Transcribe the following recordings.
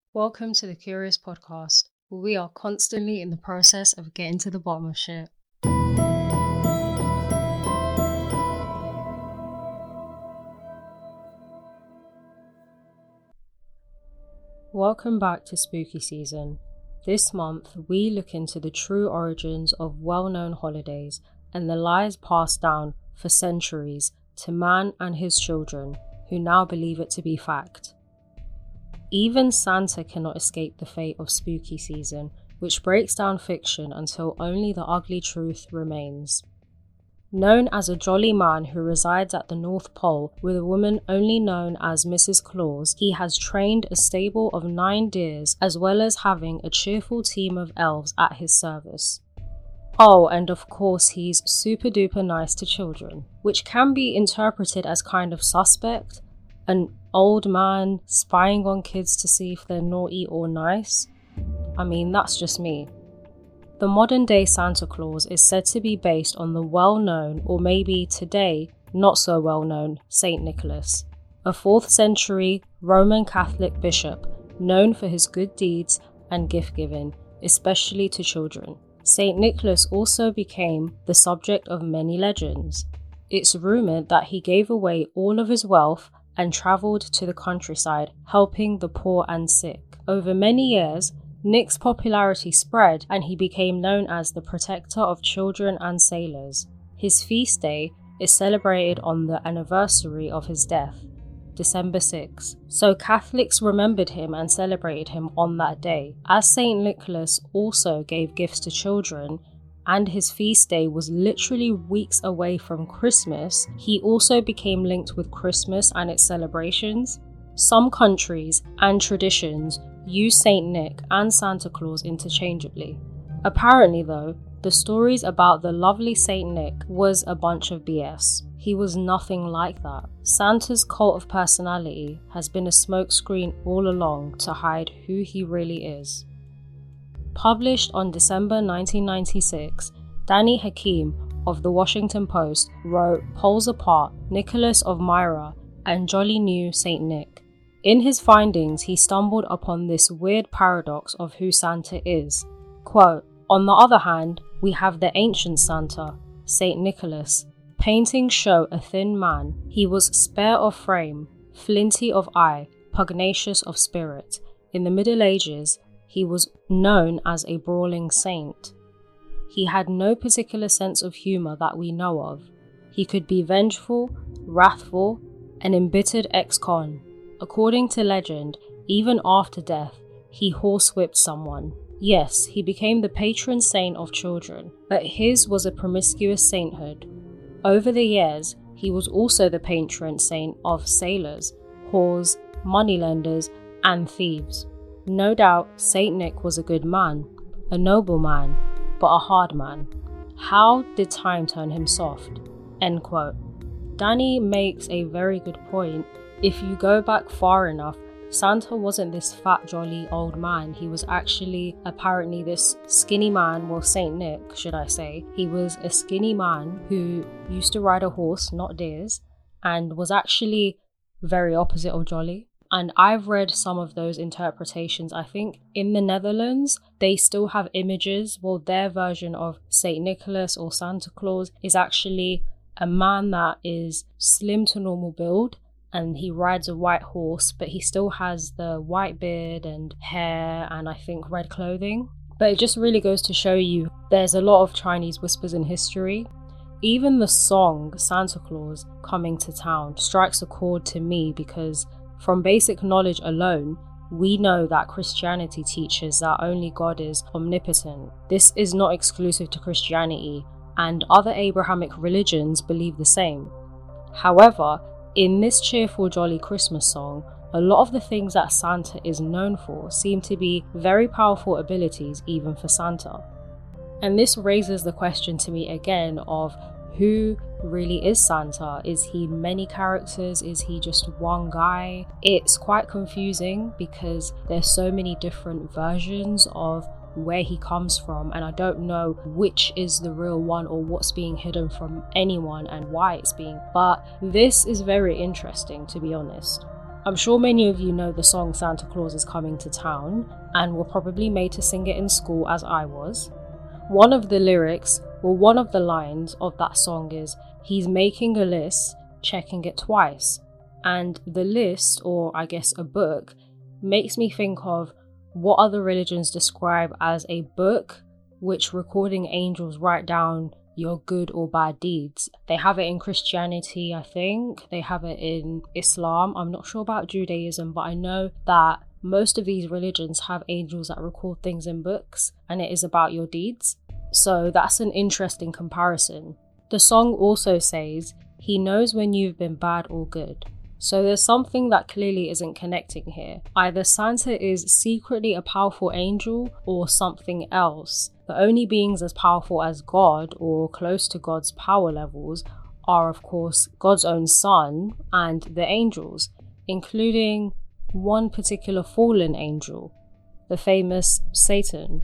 Welcome to the Curious Podcast, where we are constantly in the process of getting to the bottom of shit. Welcome back to spooky season. This month, we look into the true origins of well-known holidays and the lies passed down for centuries to man and his children, who now believe it to be fact. Even Santa cannot escape the fate of spooky season, which breaks down fiction until only the ugly truth remains. Known as a jolly man who resides at the North Pole with a woman only known as Mrs. Claus, he has trained a stable of 9 deers as well as having a cheerful team of elves at his service. Oh, and of course he's super duper nice to children, which can be interpreted as kind of suspect. An old man spying on kids to see if they're naughty or nice? I mean, that's just me. The modern day Santa Claus is said to be based on the well-known, or maybe today not so well-known, Saint Nicholas, a 4th century Roman Catholic bishop known for his good deeds and gift-giving, especially to children. Saint Nicholas also became the subject of many legends. It's rumoured that he gave away all of his wealth and travelled to the countryside, helping the poor and sick. Over many years, Nick's popularity spread and he became known as the protector of children and sailors. His feast day is celebrated on the anniversary of his death, December 6, so Catholics remembered him and celebrated him on that day. As Saint Nicholas also gave gifts to children, and his feast day was literally weeks away from Christmas, he also became linked with Christmas and its celebrations. Some countries and traditions use Saint Nick and Santa Claus interchangeably. Apparently though, the stories about the lovely Saint Nick was a bunch of BS. He was nothing like that. Santa's cult of personality has been a smokescreen all along to hide who he really is. Published on December 1996, Danny Hakim of The Washington Post wrote Poles Apart, Nicholas of Myra, and Jolly New Saint Nick. In his findings, he stumbled upon this weird paradox of who Santa is. Quote, on the other hand, we have the ancient Santa, Saint Nicholas. Paintings show a thin man. He was spare of frame, flinty of eye, pugnacious of spirit. In the Middle Ages, he was known as a brawling saint. He had no particular sense of humour that we know of. He could be vengeful, wrathful, an embittered ex-con. According to legend, even after death, he horsewhipped someone. Yes, he became the patron saint of children, but his was a promiscuous sainthood. Over the years, he was also the patron saint of sailors, whores, moneylenders, and thieves. No doubt, Saint Nick was a good man, a noble man, but a hard man. How did time turn him soft? End quote. Danny makes a very good point. If you go back far enough, Santa wasn't this fat, jolly old man. He was actually apparently this skinny man, well, Saint Nick, should I say. He was a skinny man who used to ride a horse, not deers, and was actually very opposite of jolly. And I've read some of those interpretations. I think in the Netherlands, they still have images. Well, their version of Saint Nicholas or Santa Claus is actually a man that is slim to normal build, and he rides a white horse, but he still has the white beard and hair and I think red clothing. But it just really goes to show you there's a lot of Chinese whispers in history. Even the song Santa Claus Coming to Town strikes a chord to me because from basic knowledge alone, we know that Christianity teaches that only God is omnipotent. This is not exclusive to Christianity, and other Abrahamic religions believe the same. However, in this cheerful, jolly Christmas song, a lot of the things that Santa is known for seem to be very powerful abilities even for Santa. And this raises the question to me again of who really is Santa? Is he many characters? Is he just one guy? It's quite confusing because there's so many different versions of where he comes from, and I don't know which is the real one or what's being hidden from anyone and why it's being. But this is very interesting, to be honest. I'm sure many of you know the song Santa Claus is Coming to Town and were probably made to sing it in school as I was. One of the lyrics, or one of the lines of that song is, "He's making a list, checking it twice." And the list, or I guess a book, makes me think of what other religions describe as a book which recording angels write down your good or bad deeds. They have it in Christianity, I think. They have it in Islam. I'm not sure about Judaism, but I know that most of these religions have angels that record things in books, and it is about your deeds. So that's an interesting comparison. The song also says, "He knows when you've been bad or good." So there's something that clearly isn't connecting here. Either Santa is secretly a powerful angel or something else. The only beings as powerful as God or close to God's power levels are, of course, God's own Son and the angels, including one particular fallen angel, the famous Satan.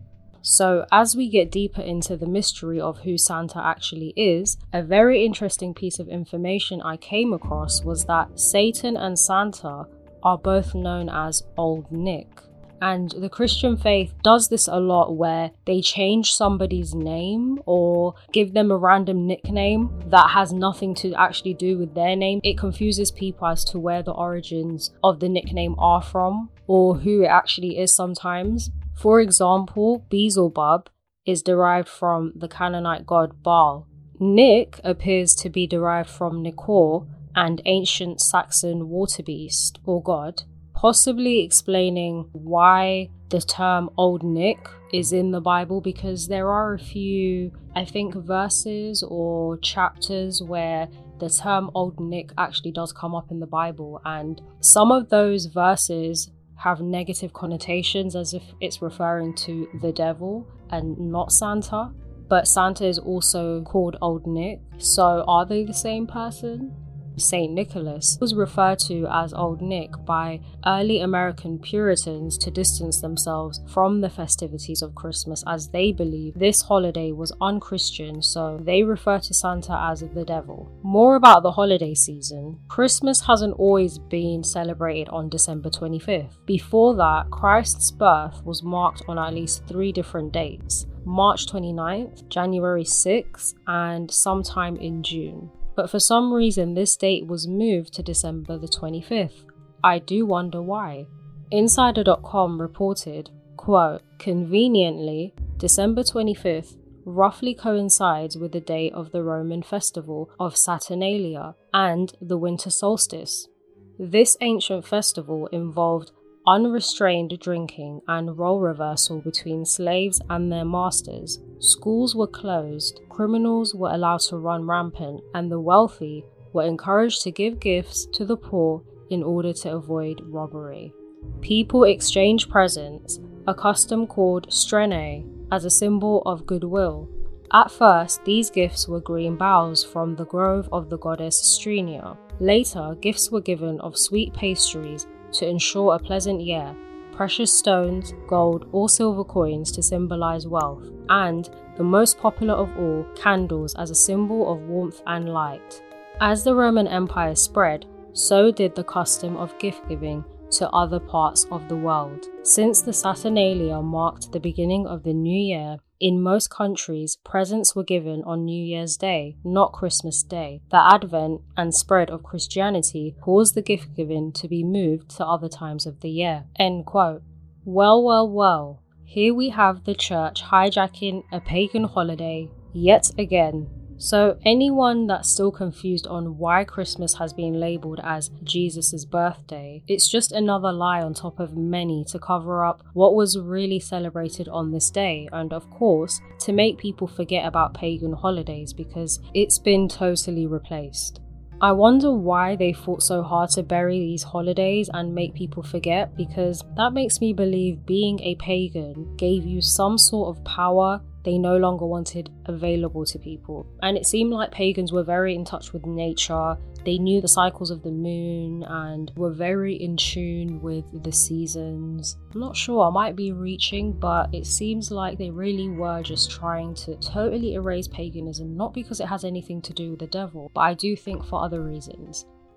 So as we get deeper into the mystery of who Santa actually is, a very interesting piece of information I came across was that Satan and Santa are both known as Old Nick. And the Christian faith does this a lot, where they change somebody's name or give them a random nickname that has nothing to actually do with their name. It confuses people as to where the origins of the nickname are from or who it actually is sometimes. For example, Beelzebub is derived from the Canaanite god Baal. Nick appears to be derived from Nikor, an ancient Saxon water beast or god, possibly explaining why the term Old Nick is in the Bible, because there are a few, I think, verses or chapters where the term Old Nick actually does come up in the Bible, and some of those verses have negative connotations as if it's referring to the devil and not Santa. But Santa is also called Old Nick, so are they the same person? Saint Nicholas was referred to as Old Nick by early American Puritans to distance themselves from the festivities of Christmas, as they believed this holiday was unchristian, so they refer to Santa as the devil. More about the holiday season. Christmas hasn't always been celebrated on December 25th. Before that, Christ's birth was marked on at least 3 different dates: March 29th, January 6th, and sometime in June. But for some reason this date was moved to December the 25th. I do wonder why. Insider.com reported, quote, "Conveniently, December 25th roughly coincides with the day of the Roman festival of Saturnalia and the winter solstice. This ancient festival involved unrestrained drinking and role reversal between slaves and their masters. Schools were closed, criminals were allowed to run rampant, and the wealthy were encouraged to give gifts to the poor in order to avoid robbery. People exchanged presents, a custom called strene, as a symbol of goodwill. At first, these gifts were green boughs from the grove of the goddess Strenia. Later, gifts were given of sweet pastries to ensure a pleasant year, precious stones, gold or silver coins to symbolize wealth, and, the most popular of all, candles as a symbol of warmth and light. As the Roman Empire spread, so did the custom of gift giving to other parts of the world. Since the Saturnalia marked the beginning of the new year, in most countries, presents were given on New Year's Day, not Christmas Day. The advent and spread of Christianity caused the gift giving to be moved to other times of the year." End quote. Well. Here we have the church hijacking a pagan holiday yet again. So anyone that's still confused on why Christmas has been labelled as Jesus' birthday, it's just another lie on top of many to cover up what was really celebrated on this day, and of course to make people forget about pagan holidays because it's been totally replaced. I wonder why they fought so hard to bury these holidays and make people forget, because that makes me believe being a pagan gave you some sort of power they no longer wanted available to people. And it seemed like pagans were very in touch with nature. They knew the cycles of the moon and were very in tune with the seasons. I'm not sure, I might be reaching, but it seems like they really were just trying to totally erase paganism, not because it has anything to do with the devil, but I do think for other reasons.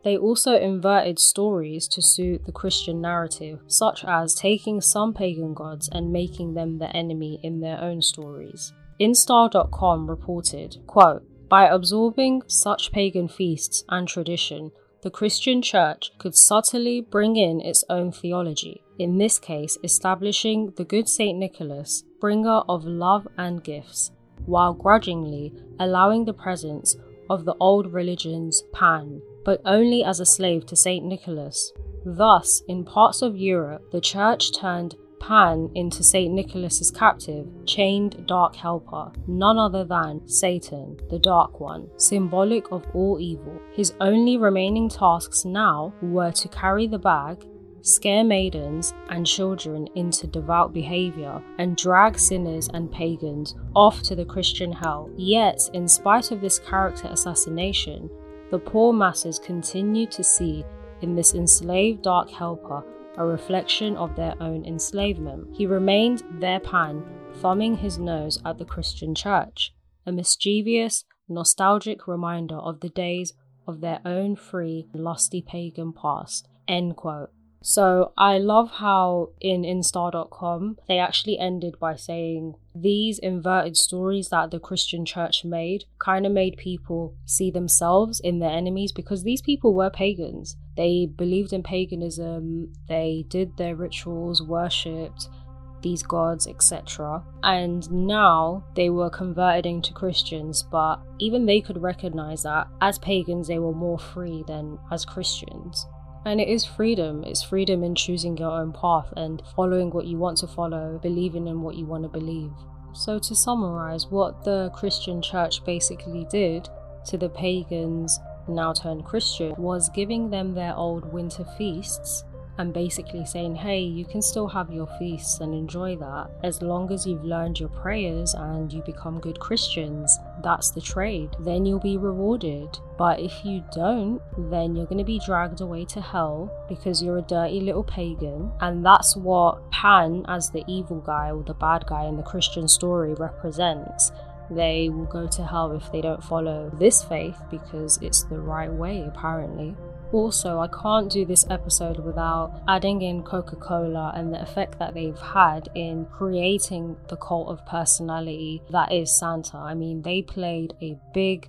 They also inverted stories to suit the Christian narrative, such as taking some pagan gods and making them the enemy in their own stories. InStar.com reported, quote, "By absorbing such pagan feasts and tradition, the Christian church could subtly bring in its own theology, in this case establishing the good Saint Nicholas, bringer of love and gifts, while grudgingly allowing the presence of the old religion's Pan, but only as a slave to Saint Nicholas. Thus, in parts of Europe, the church turned Pan into Saint Nicholas's captive, chained dark helper, none other than Satan, the Dark One, symbolic of all evil. His only remaining tasks now were to carry the bag, scare maidens and children into devout behavior, and drag sinners and pagans off to the Christian hell. Yet, in spite of this character assassination, the poor masses continue to see in this enslaved dark helper a reflection of their own enslavement. He remained their Pan, thumbing his nose at the Christian church, a mischievous, nostalgic reminder of the days of their own free, lusty pagan past." End quote. So I love how in InStar.com they actually ended by saying these inverted stories that the Christian church made kind of made people see themselves in their enemies, because these people were pagans. They believed in paganism, they did their rituals, worshipped these gods, etc. And now they were converted into Christians, but even they could recognize that as pagans they were more free than as Christians. And it is freedom. It's freedom in choosing your own path and following what you want to follow, believing in what you want to believe. So to summarize, what the Christian church basically did to the pagans now turned Christian was giving them their old winter feasts and basically saying, hey, you can still have your feasts and enjoy that as long as you've learned your prayers and you become good Christians. That's the trade. Then you'll be rewarded. But if you don't, then you're going to be dragged away to hell because you're a dirty little pagan. And that's what Pan, as the evil guy or the bad guy in the Christian story, represents. They will go to hell if they don't follow this faith because it's the right way, apparently. Also, I can't do this episode without adding in Coca-Cola and the effect that they've had in creating the cult of personality that is Santa. I mean, they played a big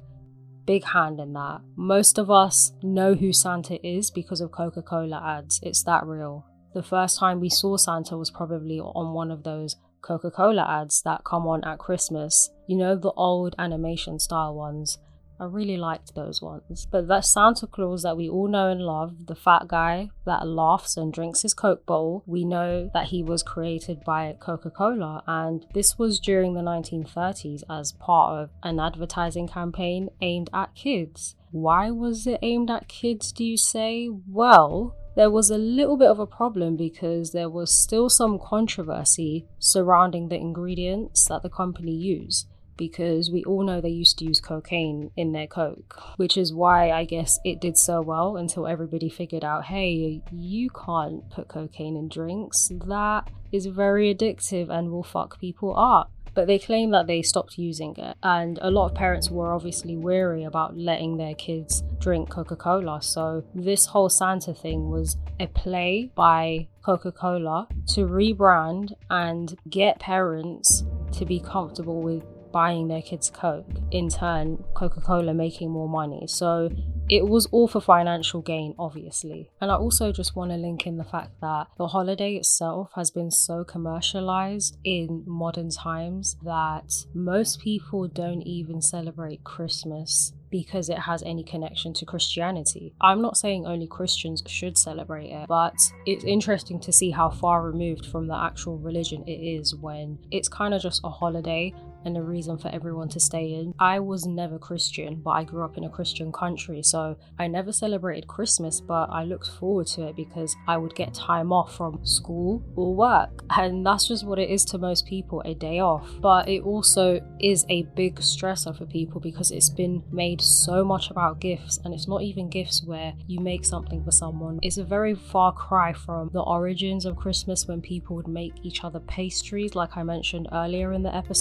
hand in that. Most of us know who Santa is because of Coca-Cola ads. It's that real. The first time we saw Santa was probably on one of those Coca-Cola ads that come on at Christmas. You know, the old animation style ones. I really liked those ones. But that Santa Claus that we all know and love, the fat guy that laughs and drinks his Coke bottle, we know that he was created by Coca-Cola, and this was during the 1930s as part of an advertising campaign aimed at kids. Why was it aimed at kids, do you say? Well, there was a little bit of a problem because there was still some controversy surrounding the ingredients that the company used, because we all know they used to use cocaine in their Coke, which is why I guess it did so well until everybody figured out, hey, you can't put cocaine in drinks. That is very addictive and will fuck people up. But they claim that they stopped using it, and a lot of parents were obviously wary about letting their kids drink Coca-Cola. So this whole Santa thing was a play by Coca-Cola to rebrand and get parents to be comfortable with buying their kids Coke, in turn Coca-Cola making more money. So it was all for financial gain, obviously. And I also just want to link in the fact that the holiday itself has been so commercialized in modern times that most people don't even celebrate Christmas because it has any connection to Christianity. I'm not saying only Christians should celebrate it, but it's interesting to see how far removed from the actual religion it is when it's kind of just a holiday and a reason for everyone to stay in. I was never Christian, but I grew up in a Christian country, so I never celebrated Christmas, but I looked forward to it because I would get time off from school or work, and that's just what it is to most people, a day off. But it also is a big stressor for people because it's been made so much about gifts, and it's not even gifts where you make something for someone. It's a very far cry from the origins of Christmas when people would make each other pastries, like I mentioned earlier in the episode.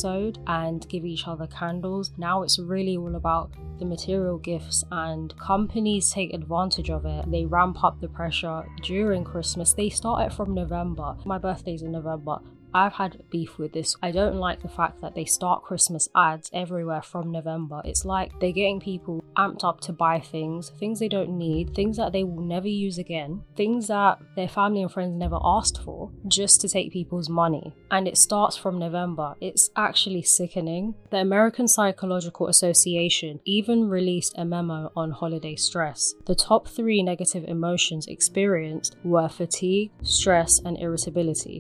and give each other candles. Now it's really all about the material gifts, and companies take advantage of it. They ramp up the pressure during Christmas. They start it from November. My birthday's in November. I've had beef with this. I don't like the fact that they start Christmas ads everywhere from November. It's like they're getting people amped up to buy things they don't need, things that they will never use again, things that their family and friends never asked for, just to take people's money. And it starts from November. It's actually sickening. The American Psychological Association even released a memo on holiday stress. The top 3 negative emotions experienced were fatigue, stress, and irritability.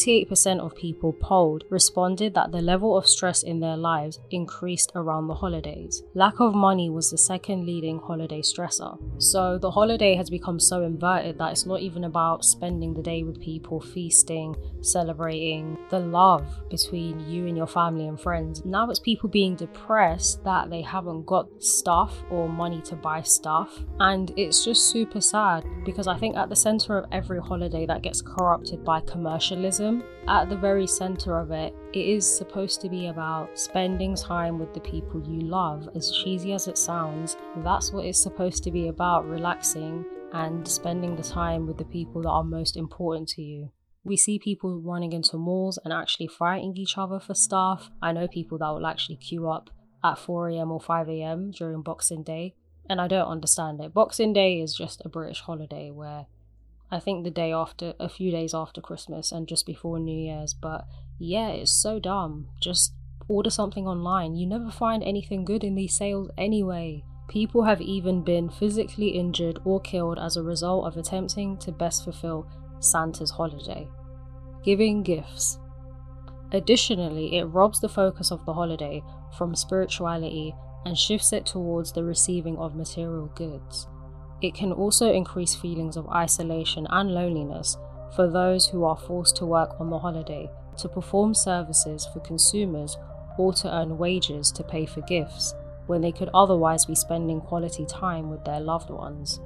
38% of people polled responded that the level of stress in their lives increased around the holidays. Lack of money was the second leading holiday stressor. So the holiday has become so inverted that it's not even about spending the day with people, feasting, celebrating the love between you and your family and friends. Now it's people being depressed that they haven't got stuff or money to buy stuff. And it's just super sad, because I think at the center of every holiday that gets corrupted by commercialism, at the very center of it, it is supposed to be about spending time with the people you love. As cheesy as it sounds, that's what it's supposed to be about, relaxing and spending the time with the people that are most important to you. We see people running into malls and actually fighting each other for stuff. I know people that will actually queue up at 4 a.m. or 5 a.m. during Boxing Day, and I don't understand it. Boxing Day is just a British holiday where I think the day after, a few days after Christmas and just before New Year's. But yeah, it's so dumb. Just order something online. You never find anything good in these sales anyway. People have even been physically injured or killed as a result of attempting to best fulfill Santa's holiday. Giving gifts. Additionally, it robs the focus of the holiday from spirituality and shifts it towards the receiving of material goods. It can also increase feelings of isolation and loneliness for those who are forced to work on the holiday, to perform services for consumers, or to earn wages to pay for gifts, when they could otherwise be spending quality time with their loved ones.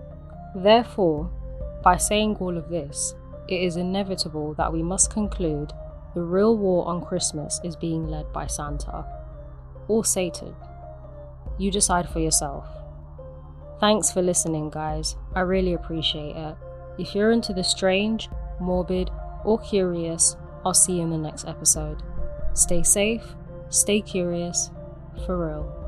Therefore, by saying all of this, it is inevitable that we must conclude the real war on Christmas is being led by Santa, or Satan. You decide for yourself. Thanks for listening, guys. I really appreciate it. If you're into the strange, morbid, or curious, I'll see you in the next episode. Stay safe, stay curious, for real.